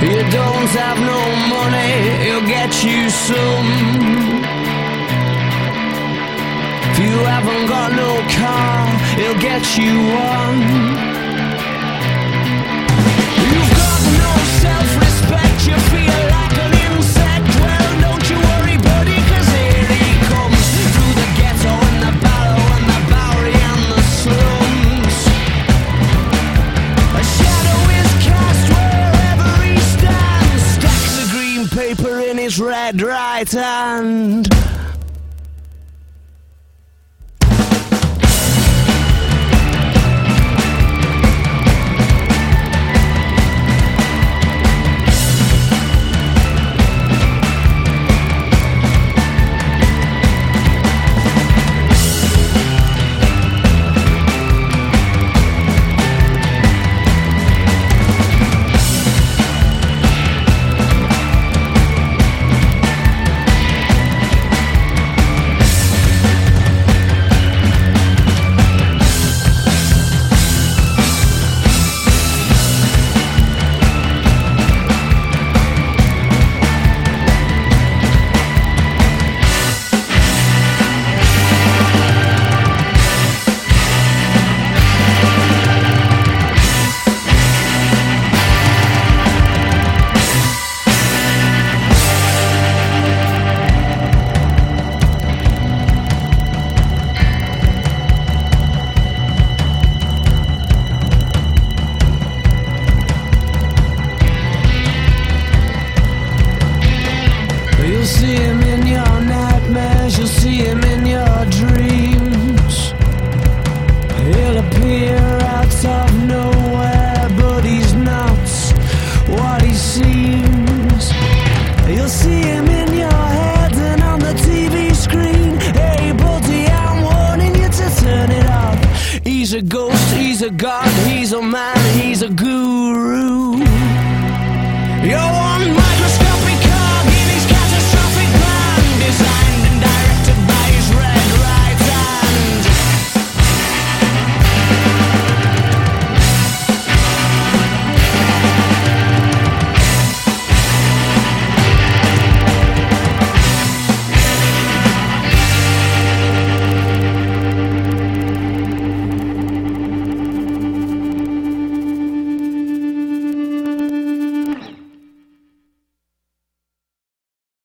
You don't have no money, he'll get you some. If you haven't got no car, he'll get you one. You've got no self-respect, you feel like an insect. Well, don't you worry, buddy, 'cause here he comes through the ghetto and the barrow and the Bowery and the slums. A shadow is cast wherever he stands, stacks of green paper in his red right hand.